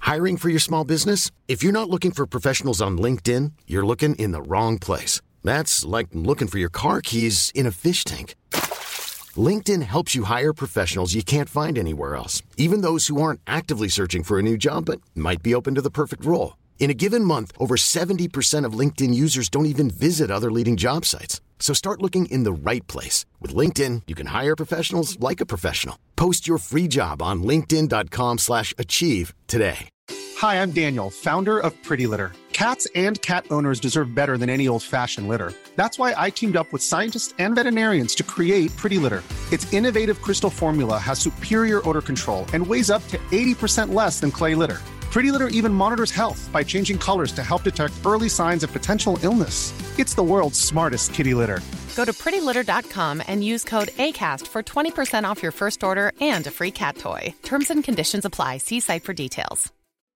Hiring for your small business? If you're not looking for professionals on LinkedIn, you're looking in the wrong place. That's like looking for your car keys in a fish tank. LinkedIn helps you hire professionals you can't find anywhere else, even those who aren't actively searching for a new job but might be open to the perfect role. In a given month, over 70% of LinkedIn users don't even visit other leading job sites. So start looking in the right place. With LinkedIn, you can hire professionals like a professional. Post your free job on linkedin.com/achieve today. Hi, I'm Daniel, founder of Pretty Litter. Cats and cat owners deserve better than any old-fashioned litter. That's why I teamed up with scientists and veterinarians to create Pretty Litter. Its innovative crystal formula has superior odor control and weighs up to 80% less than clay litter. Pretty Litter even monitors health by changing colors to help detect early signs of potential illness. It's the world's smartest kitty litter. Go to prettylitter.com and use code ACAST for 20% off your first order and a free cat toy. Terms and conditions apply. See site for details.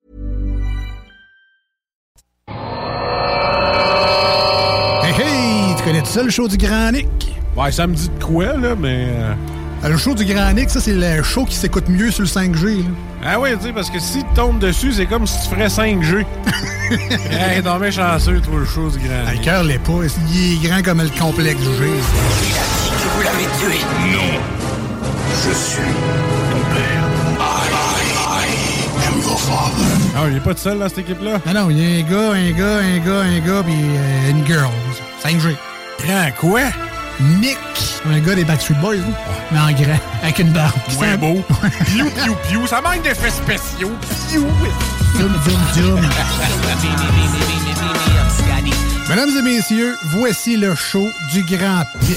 Hey, hey! Tu connais ça, le show du Grand Nick? Ouais, ça me dit de quoi, là, mais... Le show du Grand Nick, ça, c'est le show qui s'écoute mieux sur le 5G, là. Ah oui, tu sais, parce que si tu tombes dessus, c'est comme si tu ferais 5G. Hey, t'en mets chanceux, toi, le show du Grand Nick. Le cœur l'est pas. Il est grand comme le complexe du G. Il a dit que vous l'avez tué. Non. Je suis ton père. I am your father. Ah, il est pas tout seul dans cette équipe-là? Non, il y a un gars, puis une girl. 5G. Grand quoi? Nick. Un gars des Backstreet Boys, hein? Mais en grand, avec une barbe. Ouais, beau. Piou, piou, piou. Ça manque d'effets spéciaux. Piou. Zoom. Mesdames et messieurs, voici le show du Grand Pic.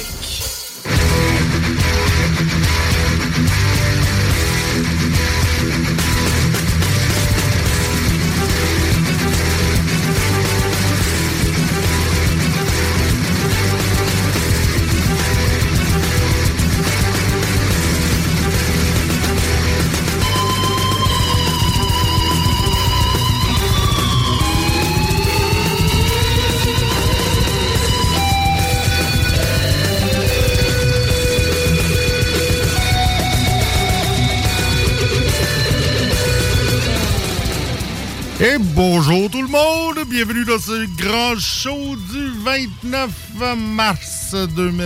Et bonjour tout le monde, bienvenue dans ce grand show du 29 mars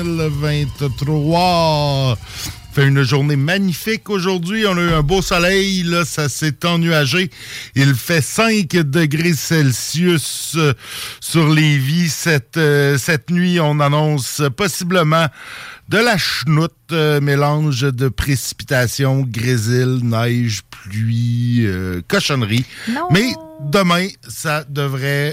2023. Fait une journée magnifique aujourd'hui, on a eu un beau soleil, là, ça s'est ennuagé. Il fait 5 degrés Celsius sur Lévis. Cette nuit, on annonce possiblement de la chenoute, mélange de précipitations, grésil, neige, pluie, cochonnerie. Non. Mais demain, ça devrait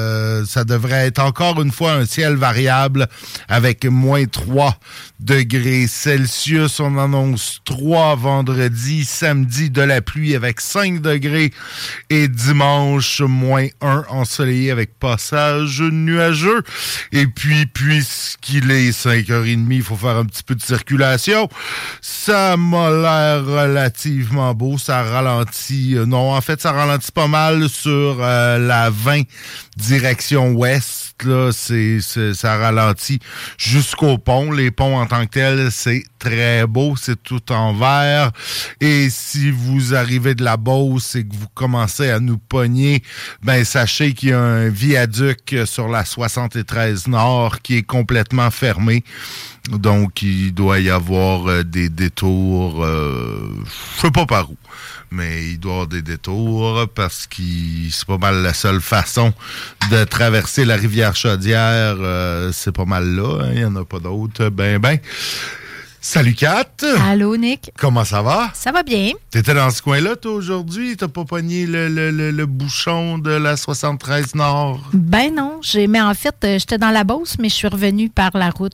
être encore une fois un ciel variable avec moins 3 degrés Celsius. On annonce 3 vendredi, samedi de la pluie avec 5 degrés et dimanche, moins 1 ensoleillé avec passage nuageux. Et puis, puisqu'il est 5h30, il faut faire un petit peu de circulation. Ça m'a l'air relativement beau. Ça ralentit. Non, en fait, ça ralentit pas mal sur la 20 direction ouest. Là, ça ralentit jusqu'au pont. Les ponts en tant que tels, c'est très beau. C'est tout en vert. Et si vous arrivez de la Beauce et que vous commencez à nous pogner, ben sachez qu'il y a un viaduc sur la 73 Nord qui est complètement fermé. Donc, il doit y avoir des détours, je sais pas par où, mais il doit y avoir des détours parce que c'est pas mal la seule façon de traverser la rivière Chaudière. C'est pas mal là, hein, il n'y en a pas d'autres. Ben. Salut Kat! Allô Nick! Comment ça va? Ça va bien. T'étais dans ce coin-là, toi, aujourd'hui? T'as pas pogné le bouchon de la 73 Nord? Ben non. Mais en fait, j'étais dans la Beauce, mais je suis revenue par la route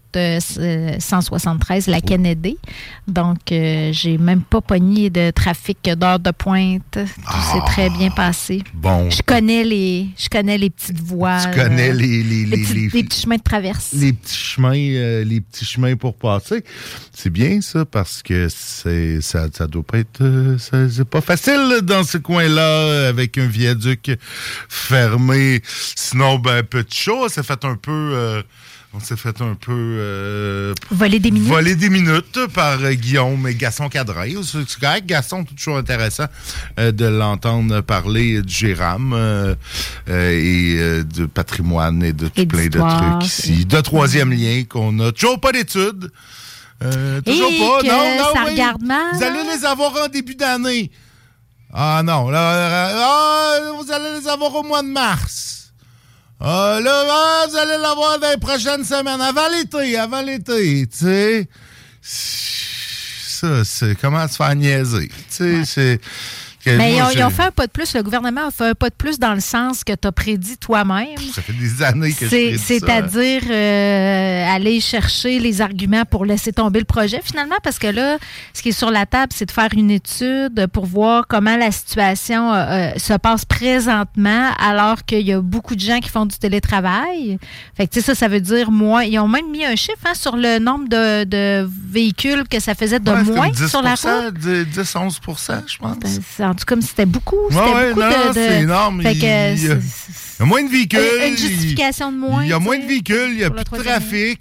173, la Kennedy. Donc, j'ai même pas pogné de trafic d'heure de pointe. Tout s'est très bien passé. Bon. Je connais les petites voies. Tu connais les petits chemins de traverse. Les petits chemins pour passer. C'est bien ça, parce que ça doit pas être... c'est pas facile dans ce coin-là, avec un viaduc fermé. Sinon, ben, peu de chaud, ça fait un peu On s'est fait un peu... voler des minutes. Voler des minutes par Guillaume et Gaston Cadrin. C'est correct, Gaston, c'est toujours intéressant de l'entendre parler du Géram et de patrimoine et de tout plein de trucs ici. De troisième lien qu'on a toujours pas d'études. Toujours pas. Non, ça oui. regarde mal. Vous allez les avoir en début d'année. Ah non, vous allez les avoir au mois de mars. Vous allez l'avoir dans les prochaines semaines, avant l'été, tu sais. Ça, c'est comment se faire niaiser. Tu sais, c'est... Mais ils ont fait un pas de plus. Le gouvernement a fait un pas de plus dans le sens que tu as prédit toi-même. Ça fait des années que je prédis ça. C'est-à-dire aller chercher les arguments pour laisser tomber le projet, finalement, parce que là, ce qui est sur la table, c'est de faire une étude pour voir comment la situation se passe présentement, alors qu'il y a beaucoup de gens qui font du télétravail. Fait que, tu sais, ça veut dire moins. Ils ont même mis un chiffre sur le nombre de véhicules que ça faisait de moins sur la route. 10-11 %, je pense. En tout cas, c'était beaucoup. C'est énorme. Fait il y a moins de véhicules. Une justification de moins. Il y a moins de véhicules, il n'y a plus de trafic.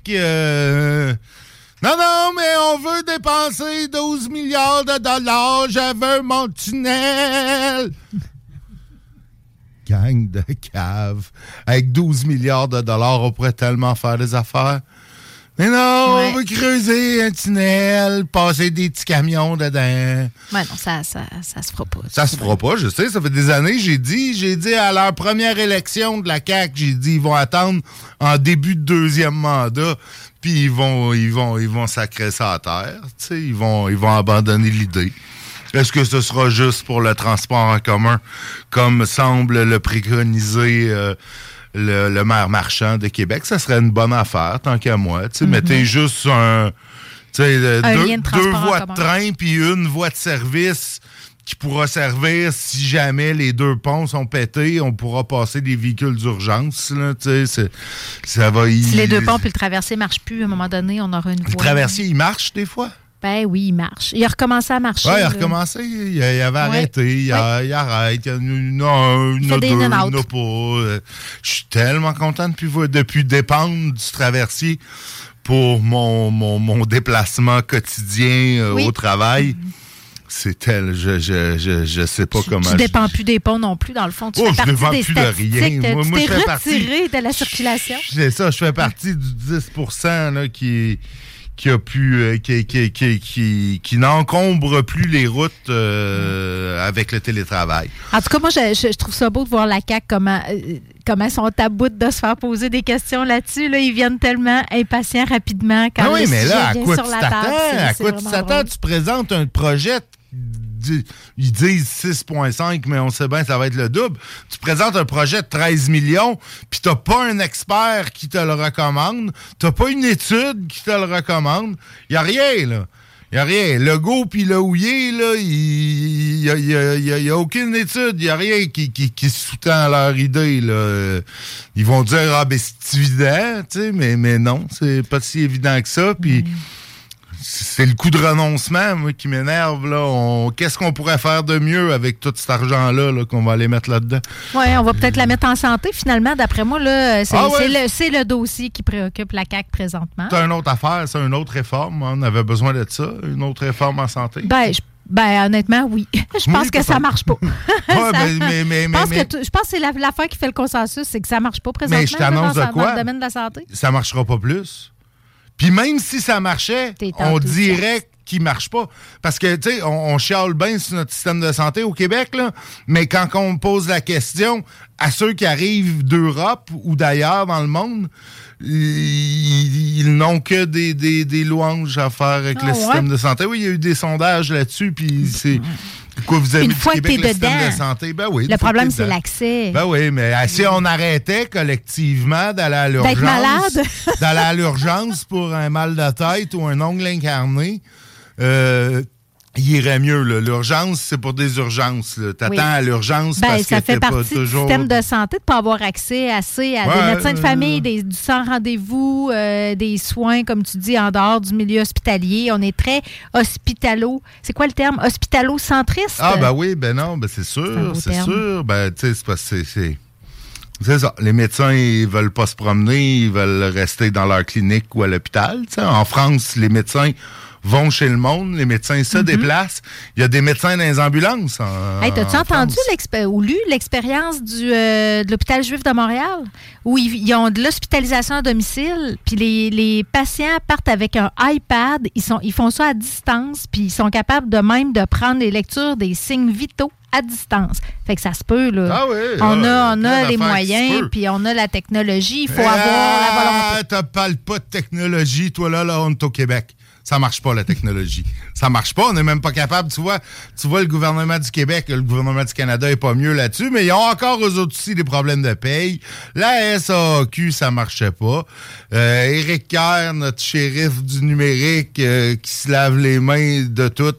Non, mais on veut dépenser 12 milliards de dollars. Je veux mon tunnel. Gang de caves. Avec 12 milliards de dollars, on pourrait tellement faire des affaires. Mais non, on veut creuser un tunnel, passer des petits camions dedans. Ouais, non, ça se fera pas. Ça se fera pas, je sais. Ça fait des années, j'ai dit à leur première élection de la CAQ, j'ai dit, ils vont attendre en début de deuxième mandat, puis ils vont sacrer ça à terre. Tu sais, ils vont abandonner l'idée. Est-ce que ce sera juste pour le transport en commun, comme semble le préconiser le maire Marchand de Québec? Ça serait une bonne affaire, tant qu'à moi. Mettez juste deux voies de train puis une voie de service qui pourra servir si jamais les deux ponts sont pétés. On pourra passer des véhicules d'urgence. Là, ça va si les deux ponts puis le traversier ne marche plus, à un moment donné, on aura une voie. Le traversier, il marche des fois? Ben oui, il marche. Il a recommencé à marcher. Oui, il a recommencé. Il avait arrêté. Il arrête. Non, il n'a pas. Je suis tellement content depuis dépendre du traversier pour mon déplacement quotidien au travail. C'est tel, je sais pas comment. Tu dépends plus des ponts non plus, dans le fond. Tu fais partie dépends des plus de rien. Moi, je fais retiré de la circulation. C'est ça, je fais partie du 10% là, qui n'encombre plus les routes avec le télétravail. En tout cas, moi, je trouve ça beau de voir la CAQ comment sont à bout de se faire poser des questions là-dessus. Là, ils viennent tellement impatients rapidement quand le sujet vient sur la table. À quoi tu t'attends? Tu présentes un projet... Ils disent 6,5, mais on sait bien que ça va être le double. Tu présentes un projet de 13 millions, puis t'as pas un expert qui te le recommande, t'as pas une étude qui te le recommande. Il y a rien, là. Il n'y a rien. Le go puis le houillé, là, il y a aucune étude. Il n'y a rien qui sous-tend leur idée, là. Ils vont dire, ben, c'est évident, tu sais, mais non, c'est pas si évident que ça. Puis c'est le coup de renoncement, moi, qui m'énerve, là. Qu'est-ce qu'on pourrait faire de mieux avec tout cet argent-là, là, qu'on va aller mettre là-dedans? Oui, on va peut-être la mettre en santé, finalement. D'après moi, là, c'est le dossier qui préoccupe la CAQ présentement. C'est une autre affaire, c'est une autre réforme. On avait besoin de ça, une autre réforme en santé. Ben, honnêtement, oui. Je pense que ça marche pas. Je pense que c'est l'affaire qui fait le consensus, c'est que ça marche pas présentement. Mais je t'annonce de quoi? Dans le domaine de la santé. Ça marchera pas plus. Puis même si ça marchait, on dirait qu'il marche pas. Parce que, tu sais, on chiale bien sur notre système de santé au Québec, là, mais quand on pose la question à ceux qui arrivent d'Europe ou d'ailleurs dans le monde, ils n'ont que des louanges à faire avec le système de santé. Oui, il y a eu des sondages là-dessus, puis c'est... Quoi, vous avez une fois Québec, que t'es le dedans, système de santé? Ben oui, le problème, c'est l'accès. Ben oui, mais si on arrêtait collectivement d'aller à l'urgence... D'être malade? D'aller à l'urgence pour un mal de tête ou un ongle incarné, il irait mieux. Là. L'urgence, c'est pour des urgences. T'attends à l'urgence parce que t'es pas toujours... Ça fait partie du système de santé de ne pas avoir accès assez à des médecins de famille, du sans rendez-vous, des soins, comme tu dis, en dehors du milieu hospitalier. On est très hospitalo... C'est quoi le terme? Hospitalo-centriste? Ah, ben oui, ben non, ben c'est sûr, c'est sûr. Ben, tu sais, c'est parce que c'est... C'est ça. Les médecins, ils veulent pas se promener, ils veulent rester dans leur clinique ou à l'hôpital. T'sais. En France, les médecins vont chez le monde, les médecins se déplacent. Il y a des médecins dans les ambulances. Hey, t'as-tu entendu ou lu l'expérience de l'hôpital juif de Montréal? Où ils ont de l'hospitalisation à domicile, puis les patients partent avec un iPad, ils font ça à distance, puis ils sont capables de même de prendre les lectures des signes vitaux à distance. Fait que ça se peut, là. Ah oui, on a les moyens, puis on a la technologie. Il faut avoir la volonté. Tu parles pas de technologie, toi, là, on est au Québec. Ça marche pas, la technologie. Ça marche pas. On n'est même pas capable. Tu vois le gouvernement du Québec, le gouvernement du Canada est pas mieux là-dessus, mais ils ont encore, eux autres aussi, des problèmes de paye. La SAQ, ça marchait pas. Éric Kerr, notre shérif du numérique, qui se lave les mains de tout...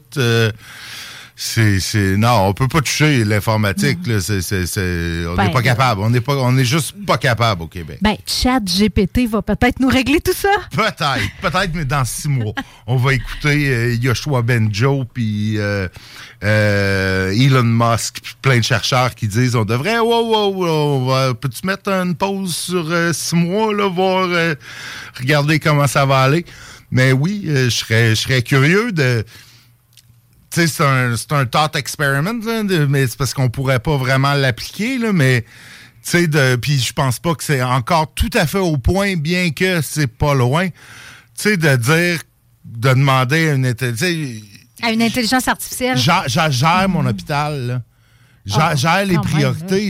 non, on peut pas toucher l'informatique. Là, on n'est pas capable. On est juste pas capable au Québec. ChatGPT va peut-être nous régler tout ça. Peut-être, mais dans 6 mois. On va écouter Yoshua Benjo puis Elon Musk puis plein de chercheurs qui disent on devrait peux-tu mettre une pause sur 6 mois, là, voir regarder comment ça va aller. Mais oui, je serais curieux de... Tu sais, c'est un thought experiment, là, mais c'est parce qu'on pourrait pas vraiment l'appliquer, là, mais tu sais, puis je pense pas que c'est encore tout à fait au point, bien que c'est pas loin, tu sais, de demander à une intelligence artificielle. Gère mon hôpital, là. Gère les priorités.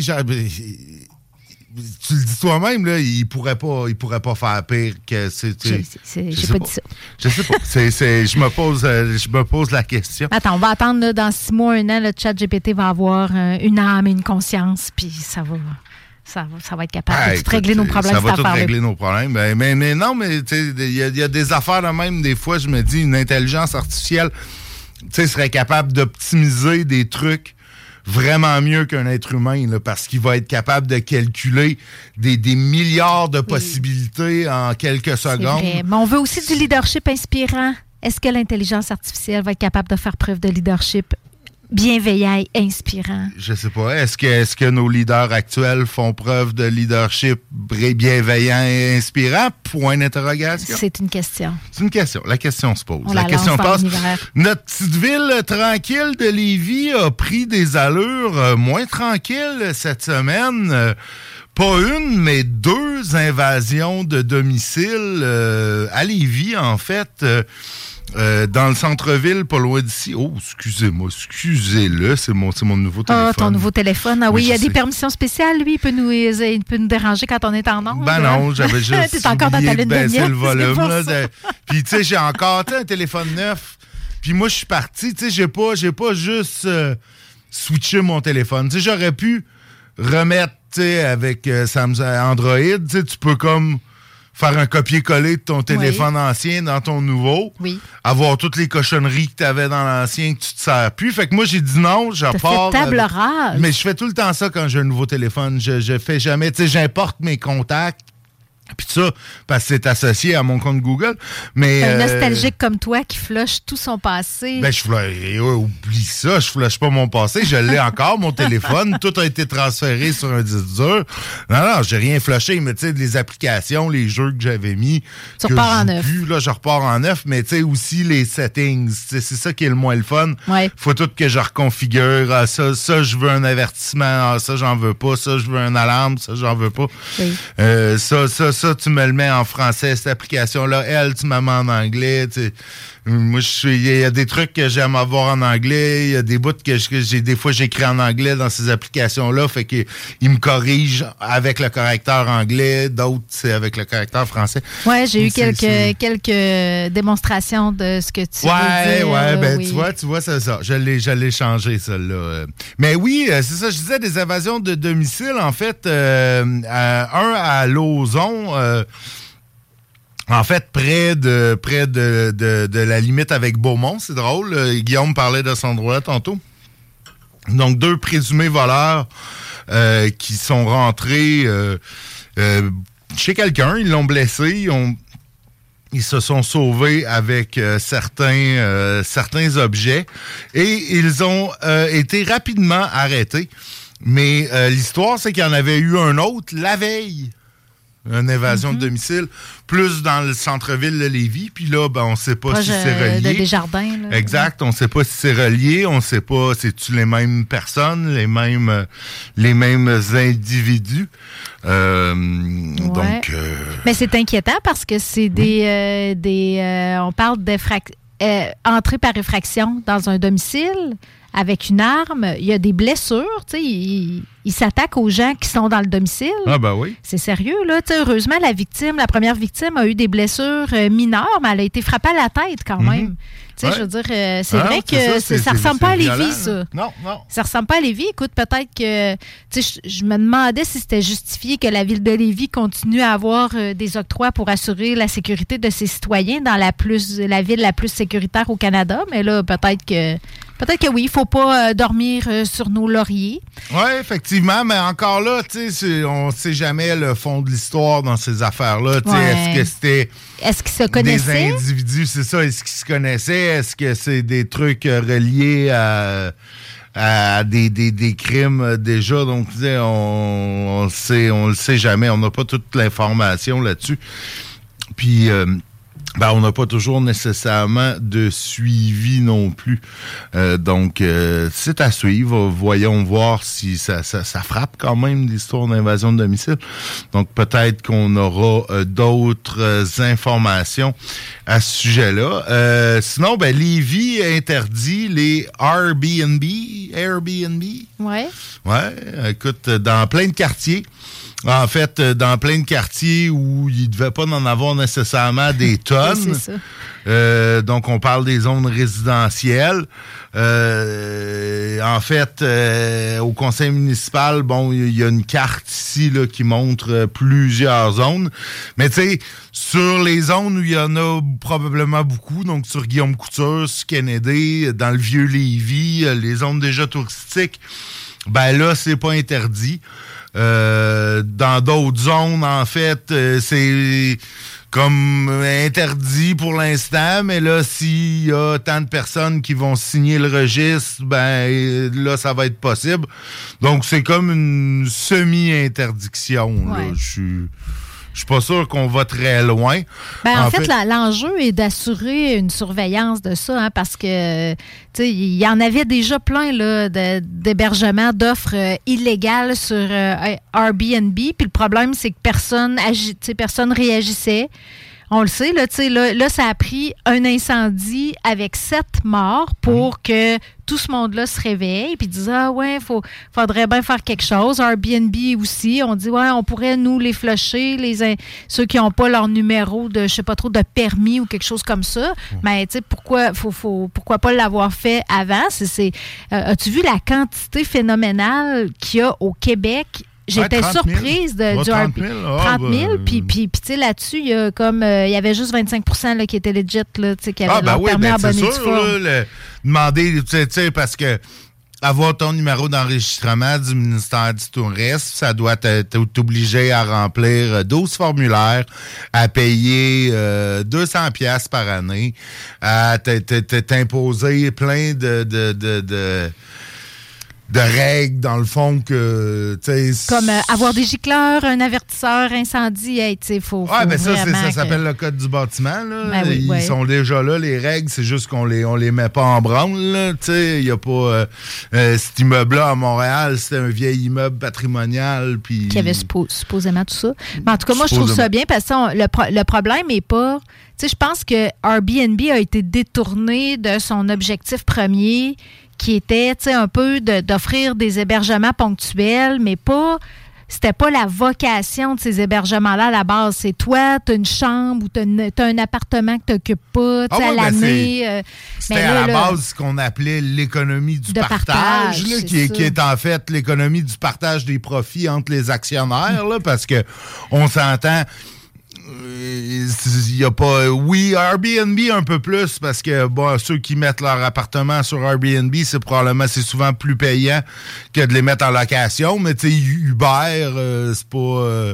Tu le dis toi-même, là, il pourrait pas faire pire que c'est. J'ai pas dit ça. Je sais pas. Je me pose la question. Attends, on va attendre là, dans 6 mois, 1 an, le ChatGPT va avoir une âme et une conscience, puis ça va être capable de tout régler nos problèmes. Ça va tout régler nos problèmes. Mais non, mais il y a des affaires de même, des fois, je me dis, une intelligence artificielle serait capable d'optimiser des trucs vraiment mieux qu'un être humain, là, parce qu'il va être capable de calculer des milliards de possibilités en quelques secondes. Vrai. Mais on veut aussi du leadership inspirant. Est-ce que l'intelligence artificielle va être capable de faire preuve de leadership bienveillant et inspirant? Je sais pas. Est-ce que nos leaders actuels font preuve de leadership bienveillant et inspirant? Point d'interrogation. C'est une question. C'est une question. La question se pose. La question passe. Notre petite ville tranquille de Lévis a pris des allures moins tranquilles cette semaine. Pas une, mais 2 invasions de domicile à Lévis, en fait. Dans le centre-ville, pas loin d'ici. Oh, excusez-le, c'est mon nouveau téléphone. Ah, ton nouveau téléphone. Ah oui, il y a des permissions spéciales, lui. Il peut nous déranger quand on est en ondes. Ben non, j'avais juste t'es encore dans ta lune de miel, le volume. Puis, tu sais, j'ai encore un téléphone neuf. Puis moi, je suis parti. Tu sais, j'ai pas juste switché mon téléphone. Tu sais, j'aurais pu remettre, tu sais, avec Samsung Android. Tu sais, tu peux comme... faire un copier-coller de ton téléphone ancien dans ton nouveau. Oui. Avoir toutes les cochonneries que tu avais dans l'ancien que tu te sers plus. Fait que moi, j'ai dit non, j'apporte. T'as fait table rase. Mais je fais tout le temps ça quand j'ai un nouveau téléphone. Je fais jamais, tu sais, j'importe mes contacts. Puis ça, parce que c'est associé à mon compte Google. Mais un nostalgique comme toi qui flush tout son passé. Ben, oublie ça, je flush pas mon passé. Je l'ai encore, mon téléphone. Tout a été transféré sur un disque dur. Non, j'ai rien flushé, mais tu sais, les applications, les jeux que j'avais mis. Tu repars en neuf. Là, je repars en neuf, mais tu sais, aussi les settings. C'est ça qui est le moins le fun. Ouais. Faut tout que je reconfigure. Ah, ça, je veux un avertissement. Ah, ça, j'en veux pas. Ça, je veux une alarme. Ça, j'en veux pas. Oui. Ça, tu me le mets en français, cette application-là. Tu m'as mis en anglais. Moi, il y a des trucs que j'aime avoir en anglais. Il y a des bouts que des fois, j'écris en anglais dans ces applications-là. Fait qu'ils me corrigent avec le correcteur anglais. D'autres, c'est avec le correcteur français. Ouais, j'ai eu quelques démonstrations de ce que tu veux dire. Ouais, ben, oui. Tu vois, c'est ça. Je l'ai changé, celle-là. Mais oui, c'est ça. Je disais des invasions de domicile. En fait, un à Lauson. En fait, près de la limite avec Beaumont, c'est drôle. Guillaume parlait de cet endroit tantôt. Donc, 2 présumés voleurs qui sont rentrés chez quelqu'un. Ils l'ont blessé. Ils se sont sauvés avec certains objets et ils ont été rapidement arrêtés. Mais l'histoire, c'est qu'il y en avait eu un autre la veille. Une évasion de domicile, plus dans le centre-ville de Lévis. Puis là, ben, on ne sait pas si c'est relié. De Desjardins. Là. Exact. On ne sait pas si c'est relié. On ne sait pas, c'est-tu les mêmes personnes, les mêmes individus. Donc. Mais c'est inquiétant parce que c'est on parle d'entrée par effraction dans un domicile avec une arme. Il y a des blessures. Tu sais, il s'attaque aux gens qui sont dans le domicile. Ah, ben oui. C'est sérieux, là. Tu sais, heureusement, la première victime a eu des blessures mineures, mais elle a été frappée à la tête quand même. Tu sais, je veux dire, c'est vrai que ça ressemble pas à Lévis, ça. Non. Ça ressemble pas à Lévis. Écoute, peut-être que... Tu sais, je me demandais si c'était justifié que la ville de Lévis continue à avoir des octrois pour assurer la sécurité de ses citoyens dans la ville la plus sécuritaire au Canada. Mais là, peut-être que oui, il ne faut pas dormir sur nos lauriers. Oui, effectivement, mais encore là, on ne sait jamais le fond de l'histoire dans ces affaires-là. Est-ce que c'était qu'ils se connaissaient? Des individus, c'est ça, est-ce qu'ils se connaissaient? Est-ce que c'est des trucs reliés à des crimes déjà? Donc, on le sait jamais. On n'a pas toute l'information là-dessus. Puis... on n'a pas toujours nécessairement de suivi non plus. Donc, c'est à suivre. Voyons voir si ça frappe quand même l'histoire d'invasion de domicile. Donc, peut-être qu'on aura d'autres informations à ce sujet-là. Sinon, Lévis interdit les Airbnb. Ouais. Ouais, écoute, dans plein de quartiers. En fait, dans plein de quartiers où il ne devait pas en avoir nécessairement des tonnes. Oui, c'est ça. Donc, on parle des zones résidentielles. En fait, au conseil municipal, il y a une carte ici là, qui montre plusieurs zones. Mais tu sais, sur les zones où il y en a probablement beaucoup, donc sur Guillaume Couture, sur Kennedy, dans le vieux Lévis, les zones déjà touristiques, là, c'est pas interdit. Dans d'autres zones, en fait, c'est comme interdit pour l'instant, mais là, s'il y a tant de personnes qui vont signer le registre, là, ça va être possible. Donc, c'est comme une semi-interdiction. Ouais. Je suis pas sûr qu'on va très loin. En fait, l'enjeu est d'assurer une surveillance de ça, parce que tu sais, il y en avait déjà plein là, d'hébergements, d'offres illégales sur Airbnb. Puis le problème, c'est que personne réagissait. On le sait, là, ça a pris un incendie avec 7 morts pour que tout ce monde-là se réveille puis dise faudrait bien faire quelque chose. Airbnb aussi, on dit on pourrait nous les flusher, ceux qui n'ont pas leur numéro de je sais pas trop de permis ou quelque chose comme ça. Mais tu sais pourquoi pas l'avoir fait avant? As-tu vu la quantité phénoménale qu'il y a au Québec? J'étais surprise du 30 000. Puis tu sais, là-dessus, il y a il y avait juste 25 % là, qui étaient legit, là, tu sais, qui avaient leur permis en bonne et due forme. Demander, tu sais, parce que avoir ton numéro d'enregistrement du ministère du Tourisme, ça doit t'obliger à remplir 12 formulaires, à payer 200 piastres par année, à t'imposer plein de règles, dans le fond, que... Comme avoir des gicleurs, un avertisseur, incendie, faut ça s'appelle le code du bâtiment, là. Ils sont déjà là, les règles, c'est juste qu'on les met pas en branle, là. Il n'y a pas... cet immeuble-là, à Montréal, c'était un vieil immeuble patrimonial, puis... Qui avait supposément tout ça. Mais en tout cas, moi, je trouve ça bien, parce que le problème n'est pas... Tu sais, je pense que Airbnb a été détourné de son objectif premier, qui était, tu sais, un peu d'offrir des hébergements ponctuels, mais c'était pas la vocation de ces hébergements-là à la base. C'est toi, t'as une chambre ou t'as un appartement que t'occupes pas, à l'année. C'était à la base ce qu'on appelait l'économie du partage, là, qui est en fait l'économie du partage des profits entre les actionnaires, là, parce que on s'entend... Il y a pas... Oui, Airbnb un peu plus, parce que ceux qui mettent leur appartement sur Airbnb, c'est souvent plus payant que de les mettre en location. Mais tu sais, Uber, c'est pas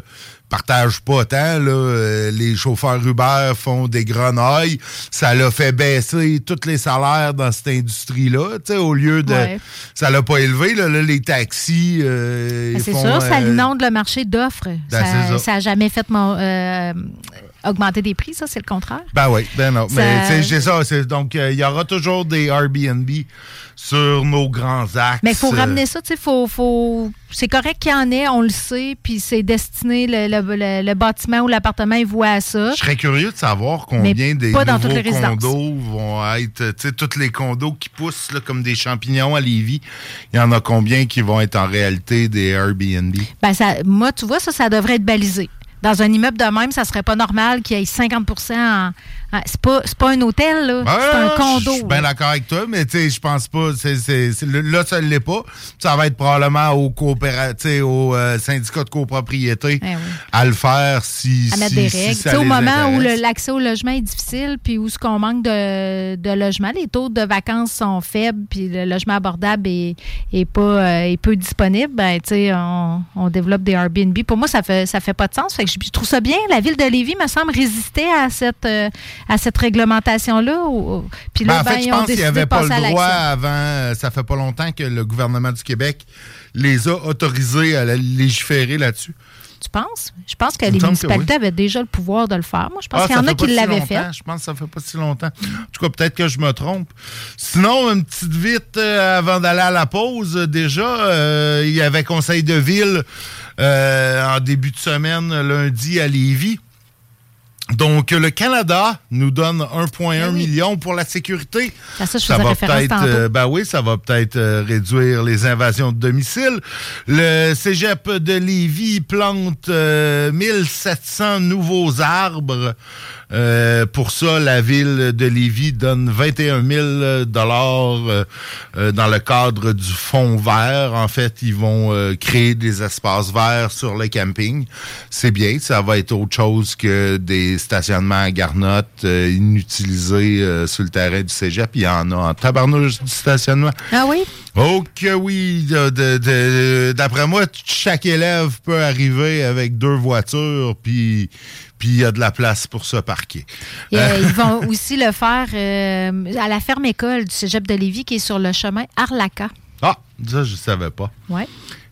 partagent pas tant. Là. Les chauffeurs Uber font des grenailles. Ça l'a fait baisser tous les salaires dans cette industrie-là. Au lieu de... Ouais. Ça l'a pas élevé. Là, les taxis... c'est sûr, ça inonde le marché d'offres. Ça n'a jamais fait augmenter des prix, ça, c'est le contraire. Ben oui, ben non. Mais c'est ça. Donc, il y aura toujours des Airbnb sur nos grands axes. Mais il faut ramener ça, tu sais, c'est correct qu'il y en ait, on le sait, puis c'est destiné, le bâtiment ou l'appartement, il voit à ça. Je serais curieux de savoir combien des nouveaux condos vont être, tu sais, tous les condos qui poussent là, comme des champignons à Lévis, il y en a combien qui vont être en réalité des Airbnb? Ben moi, tu vois, ça devrait être balisé. Dans un immeuble de même, ça serait pas normal qu'il y ait 50 c'est pas un hôtel, là. C'est un condo. Je suis bien d'accord avec toi, mais tu sais, je pense pas. Là, ça ne l'est pas. Ça va être probablement aux syndicats de copropriété à le faire à mettre des règles. Si ça au moment intéresse. où l'accès au logement est difficile, puis où ce qu'on manque de logement, les taux de vacances sont faibles, puis le logement abordable est peu disponible, ben, tu sais, on développe des Airbnb. Pour moi, ça fait pas de sens. Fait que je trouve ça bien. La ville de Lévis, me semble, résister à cette réglementation-là. Puis là, en fait, je pense qu'il n'y avait pas le droit avant. Ça fait pas longtemps que le gouvernement du Québec les a autorisés à légiférer là-dessus. Tu penses? Je pense que les municipalités avaient déjà le pouvoir de le faire. Moi, je pense qu'il y en a qui l'avaient fait. Je pense que ça fait pas si longtemps. En tout cas, peut-être que je me trompe. Sinon, une petite vite avant d'aller à la pause, déjà, il y avait conseil de ville en début de semaine, lundi, à Lévis. Donc, le Canada nous donne 1,1 million pour la sécurité. Ça va peut-être, ça va peut-être réduire les invasions de domicile. Le cégep de Lévis plante 1700 nouveaux arbres. Pour ça, la ville de Lévis donne 21 000 dans le cadre du Fonds vert. En fait, ils vont créer des espaces verts sur le camping. C'est bien, ça va être autre chose que des stationnements à garnottes inutilisés sur le terrain du cégep. Il y en a en tabarnouche du stationnement. Ah oui? Oh que oui! D'après moi, chaque élève peut arriver avec 2 voitures, puis il y a de la place pour se parquer. Ils vont aussi le faire à la ferme école du cégep de Lévis qui est sur le chemin Arlaca. Ah, ça, je ne savais pas. Oui.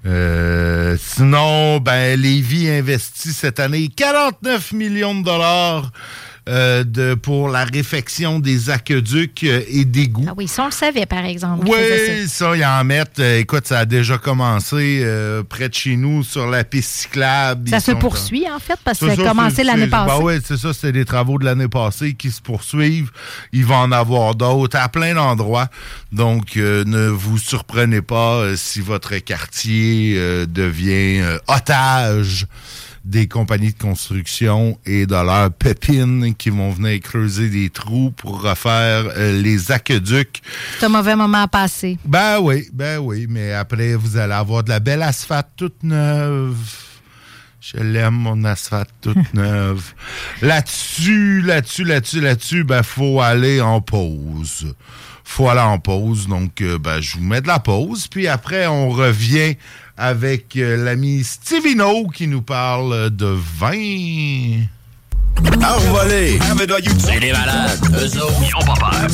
Sinon, Lévis investit cette année 49 millions de dollars pour la réfection des aqueducs et d'égouts. Ah oui, ça, on le savait, par exemple. Oui, ça, ils en mettent. Écoute, ça a déjà commencé près de chez nous, sur la piste cyclable. Ça se poursuit, en fait, parce que ça a commencé l'année passée. Oui, c'est ça, c'était des travaux de l'année passée qui se poursuivent. Il va en avoir d'autres à plein d'endroits. Donc, ne vous surprenez pas si votre quartier devient otage des compagnies de construction et de leurs pépines qui vont venir creuser des trous pour refaire les aqueducs. C'est un mauvais moment à passer. Ben oui, mais après, vous allez avoir de la belle asphalte toute neuve. Je l'aime, mon asphalte toute neuve. Là-dessus, faut aller en pause. Donc, je vous mets de la pause, puis après, on revient avec l'ami Stevino qui nous parle de vin. Envolé! C'est des malades! Eux autres, ils ont pas peur!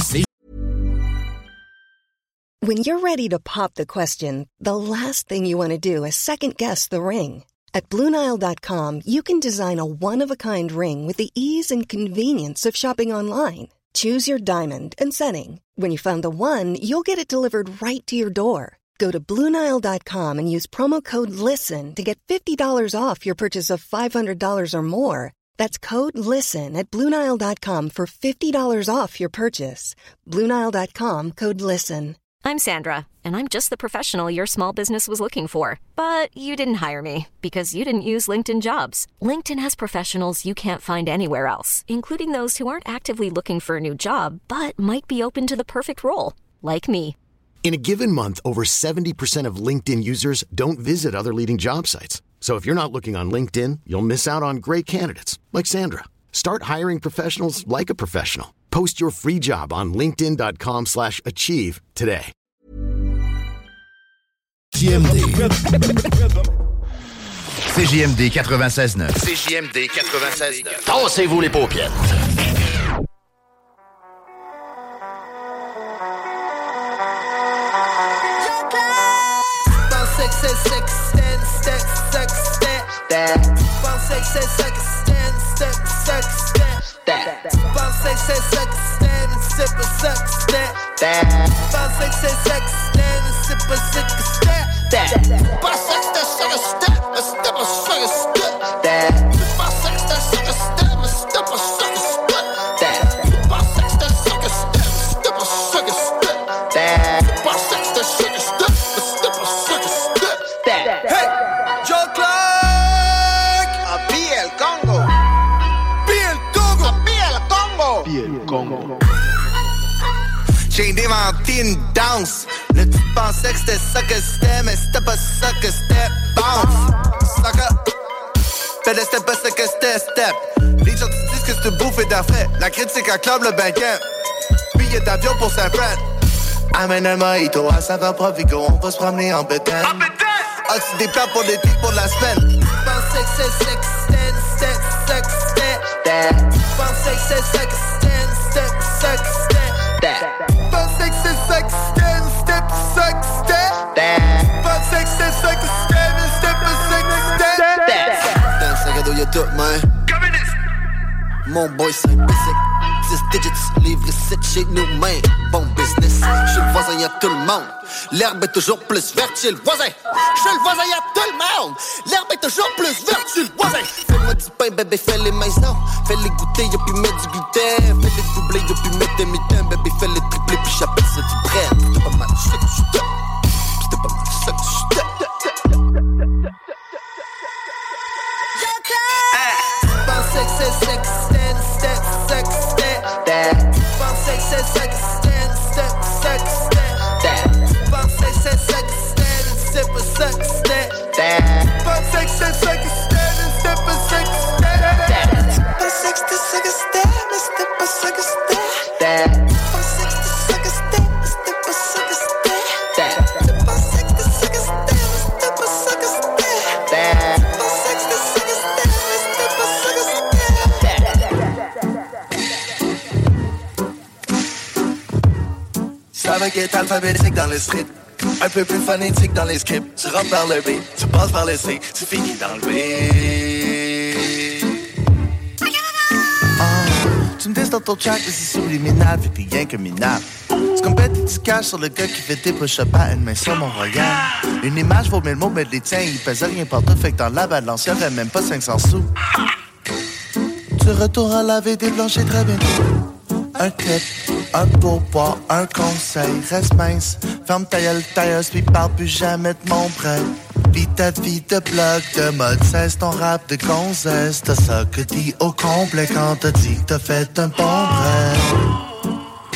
When you're ready to pop the question, the last thing you want to do is second-guess the ring. At BlueNile.com, you can design a one-of-a-kind ring with the ease and convenience of shopping online. Choose your diamond and setting. When you find the one, you'll get it delivered right to your door. Go to BlueNile.com and use promo code LISTEN to get $50 off your purchase of $500 or more. That's code LISTEN at BlueNile.com for $50 off your purchase. BlueNile.com, code LISTEN. I'm Sandra, and I'm just the professional your small business was looking for. But you didn't hire me because you didn't use LinkedIn Jobs. LinkedIn has professionals you can't find anywhere else, including those who aren't actively looking for a new job, but might be open to the perfect role, like me. In a given month, over 70% of LinkedIn users don't visit other leading job sites. So if you're not looking on LinkedIn, you'll miss out on great candidates like Sandra. Start hiring professionals like a professional. Post your free job on linkedin.com/achieve today. C'est CJMD 96.9. CJMD 96.9. Tassez-vous les paupières. J'ai inventé une danse. Là, tu pensais que c'était ça que c'était, mais c'était pas ça que c'était. Bounce, sucker. Fais le step, pas ça que c'était, step. Les gens te disent que c'est bouffe et d'affrait. La critique acclame le banquet. Billet d'avion pour Saint-Fran. Amène un mojito à saveur Provigo. On va se promener en bétail. Oxy des plats pour l'été, pour la semaine. Pensais que c'est ça que c'était, c'est ça que c'était. Pensais que c'est ça que c'était, c'est ça que c'était. Pensais que c'est ça que c'était ça que c'était. Pensais que c'est ça que c'était, mais c'était pas ça que c'était. Dans le sac à dos y'a tout, man. Mon boy c'est basic. 10 digits, livre 7 chez nous, man. Bon business, chez le voisin y'a tout le monde. L'herbe est toujours plus verte chez le voisin. Chez le voisin y'a tout le monde. L'herbe est toujours plus verte chez le voisin. Fais-moi du pain, bébé, fais-les maisons. Fais-les goûter, y'a puis mettre du gluten. Fais-les doubler, y'a puis mettre des mitaines. Bébé, fais-les tripler, puis j'appelle ça du bread. C'était pas mal, je sais que je t'aime. C'était pas mal, je sais que je t'aime. Pensais que c'est ça que c'était, ça que c'était. Pensais que c'est ça que c'était, ça que c'était. Pensais que c'est ça que c'était, pas ça que c'était. Pensais que c'est ça que c'était, pas ça que c'était. Pensais que c'était ça que c'était, mais c'était pas ça que c'était. Pensais que c'était ça que c'était, mais c'était pas ça que c'était. Pensais que c'était ça que c'était, mais c'était pas ça que c'était. Pensais que c'était ça que c'était, mais c'était pas ça que c'était. Savais qu'il est alphabétique dans le street. Un peu plus phonétique dans les scripts. Tu rentres par le B, tu passes par le C, tu finis dans le B. Tu me dis dans ton track que c'est subliminal, fait que t'es rien que minable. C'est comme bête et tu caches sur le gars qui fait des push-ups à une main sur mon regard. Une image vaut 1000 mots, mais les tiens, ils pèsent rien partout, fait que dans la balance, y'aurait même pas 500 sous. Tu retournes à laver des planchers très bientôt. Un clip, un pourboire, un conseil, reste mince. Ferme ta gueule, tailleuse, puis parle plus jamais de mon prêt. Pis ta vie de blog, de mode, cesse ton rap de gonzesse. T'as ça que dis au complet quand t'as dit que t'as fait un bon prêt.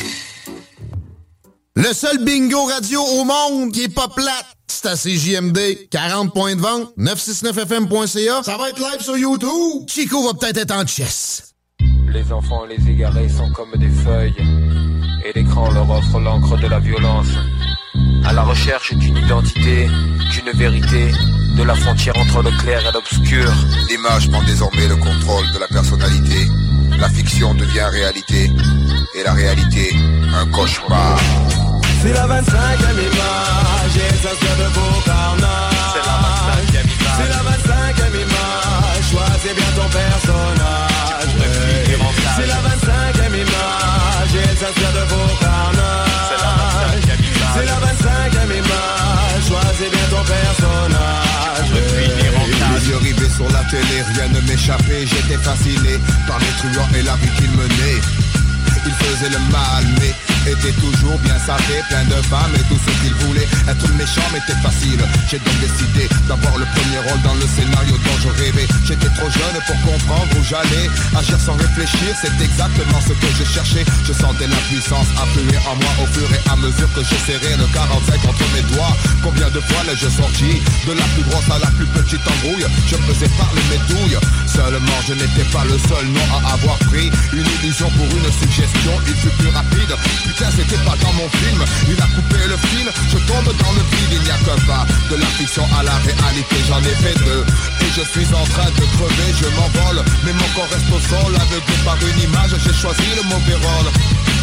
Le seul bingo radio au monde qui est pas plate, c'est à CJMD. 40 points de vente, 969fm.ca. Ça va être live sur YouTube. Chico va peut-être être en chess. Les enfants et les égarés sont comme des feuilles, et l'écran leur offre l'encre de la violence. À la recherche d'une identité, d'une vérité, de la frontière entre le clair et l'obscur. L'image prend désormais le contrôle de la personnalité. La fiction devient réalité, et la réalité, un cauchemar. C'est la 25e image, et ça se de beau carnage. C'est la 25e image. C'est la 25e image, choisis bien ton personnage. C'est la 25e image, et ça se de beau carnage. C'est la 25e image. C'est la 25e image, choisis bien ton personnage. Les yeux rivés sur la télé, rien ne m'échappait. J'étais fasciné par les truands et la vie qu'ils menaient. Ils faisaient le mal, mais étaient toujours bien sapés, plein de femmes et tout ce qu'ils voulaient. Être méchant m'était facile. J'ai donc décidé d'avoir le premier rôle dans le scénario dont je rêvais. J'étais trop jeune pour comprendre où j'allais. Agir sans réfléchir, c'est exactement ce que je cherchais. Je sentais la puissance affluer en moi au fur et à mesure que je serrais le 45 entre mes doigts. Combien de fois l'ai-je sorti de la plus grosse à la plus petite embrouille? Je faisais parler mes douilles. Seulement je n'étais pas le seul nom à avoir pris une illusion pour une suggestion. Il fut plus rapide. Putain, c'était pas dans mon film. Il a coupé le fil. Je tombe dans le vide. Il n'y a qu'un pas de la fiction à la réalité. J'en ai fait deux et je suis en train de crever, je m'envole. Mais mon corps reste au sol, aveuglé par une image, j'ai choisi le mauvais rôle.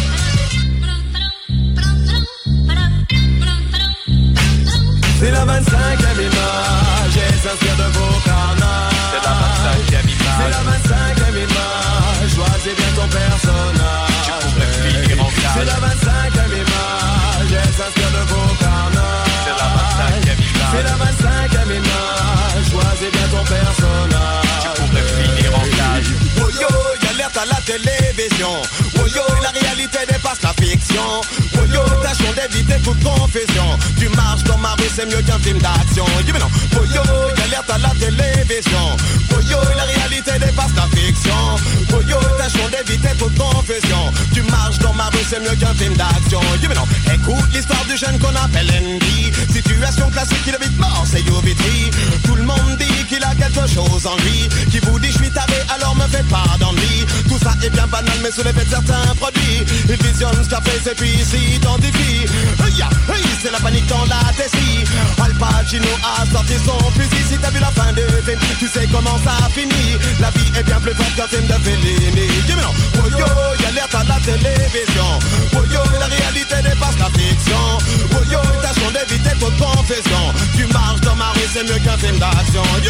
C'est la 25e image, elle s'inspire de vos carnages. C'est la 25e image. C'est la 25e image, choisis bien ton personnage. Tu pourrais finir en cage. C'est la 25e image, elle s'inspire de vos carnages. C'est la 25e image. C'est la 25e image, choisis bien ton personnage. Tu pourrais finir en cage. Oh yo, y'alerte à la télévision. Oh yo, la réalité dépasse la fiction. Oh yo, tâchons d'éviter toute confusion. Tu marches dans ma rue, c'est mieux qu'un film d'action. Mais non, oh yo, y'alerte à la télévision. Oh yo, la réalité dépasse la fiction. Oh yo, tâchons d'éviter toute confusion. Tu marches dans ma rue, c'est mieux qu'un film d'action. Mais non, écoute l'histoire du jeune qu'on appelle Andy. Situation classique, il est vite mort, c'est Yovitri. Tout le monde dit qu'il a quelque chose en lui. Qui vous dit je suis taré, alors me faites pas d'ennui. Tout ça est bien banal, mais sous l'effet de certains produits. Il visionne ce qu'a fait, et puis il s'identifie. C'est la panique dans la tessie. Al Pacino a sorti son fusil. Si t'as vu la fin du film, tu sais comment ça finit. La vie est bien plus forte qu'un film de Fellini. Mais non, oh yo, y'alerte à la télévision. Oh yo, la réalité dépasse la fiction. Oh yo, tâchons d'éviter toute confession. Tu marches dans ma rue, c'est mieux qu'un film d'action. Yo!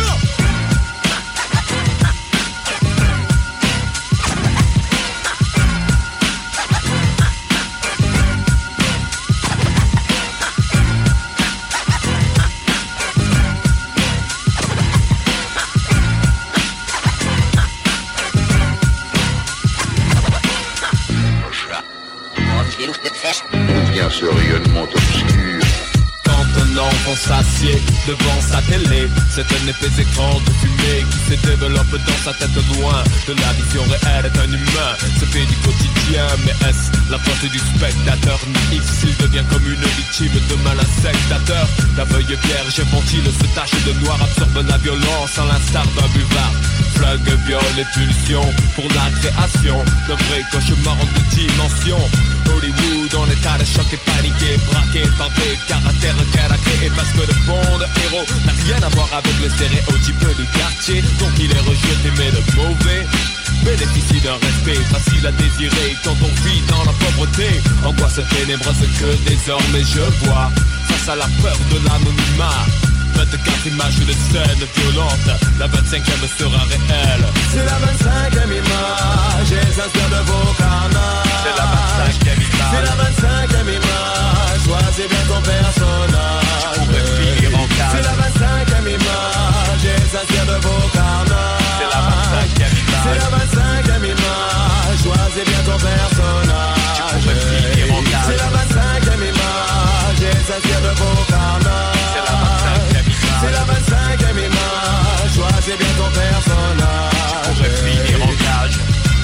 Vient ce rayonnement obscur. Quand un enfant s'assied devant sa télé, c'est un épais écran de fumée qui se développe dans sa tête loin de la vision réelle d'un humain. Ce fait du quotidien, mais est-ce la faute du spectateur naïf s'il devient comme une victime de malin sectateur? La feuille vierge ventile se tache de noir, absorbe la violence à l'instar d'un buvard. Flingue, viol et pulsion pour la création d'un vrai cauchemar en deux dimensions. Hollywood en état de choc et paniqué, braqué par des caractères caraqués. Parce que le bon héros n'a rien à voir avec le stéréotype du quartier. Donc il est rejeté mais le mauvais bénéficie d'un respect facile à désirer quand on vit dans la pauvreté. Angoisse ténébreuse que désormais je vois face à la peur de l'anonymat. 24 images de scène violente, la 25e sera réelle. C'est la 25e image, elle s'inspire de vos carnages. C'est la 25e image. C'est la 25e image, choisis bien ton personnage. Tu pourrais finir en cage. C'est la 25e image, elle s'inspire de vos carnages. C'est la 25e image. C'est la 25e image, choisis bien ton personnage. Tu pourrais finir en cage. C'est la 25e image, elle s'inspire de vos carnages. C'est la 25e image. C'est la 25e image, choisis bien ton personnage. Tu pourrais finir en cage.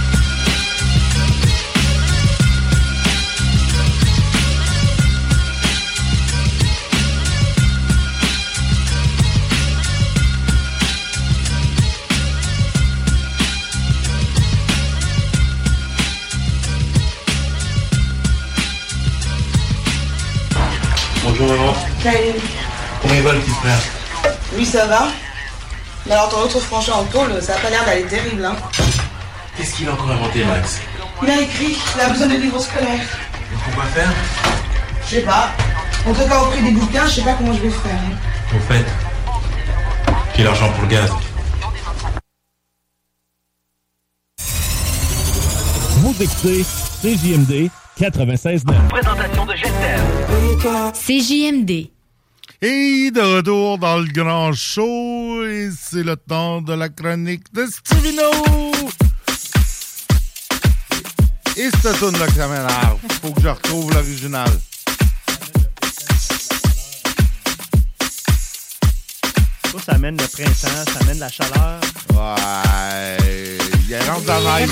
Bonjour maman. Salut. Comment il va le petit frère? Oui, ça va. Mais alors ton autre franchement en tôle, ça a pas l'air d'aller terrible, hein. Qu'est-ce qu'il a encore inventé, Max? Il a écrit, il a besoin de livres scolaires. Et pourquoi faire? Je sais pas. En tout cas, au prix des bouquins, je sais pas comment je vais faire. Au fait, j'ai l'argent pour le gaz. Vous écoutez CJMD 96.9. Présentation de Gestel. CJMD. Et de retour dans le grand show, et c'est le temps de la chronique de Stevino. Et cette tune-là que ça m'énerve. Faut que je retrouve l'original. Ça amène le printemps, ça amène la chaleur. Ouais. Il rentre dans la neige.